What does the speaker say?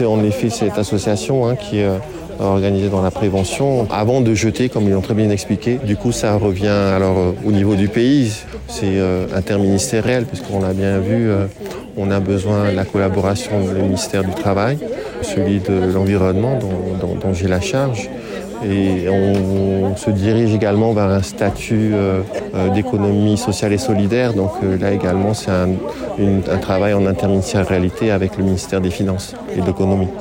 c'est en effet cette association qui est organisée dans la prévention avant de jeter, comme ils l'ont très bien expliqué. Du coup, ça revient alors au niveau du pays, c'est interministériel, puisqu'on l'a bien vu, on a besoin de la collaboration du ministère du Travail, celui de l'Environnement dont j'ai la charge. Et on se dirige également vers un statut d'économie sociale et solidaire. Donc là également, c'est un travail en interministérialité avec le ministère des Finances et de l'Économie.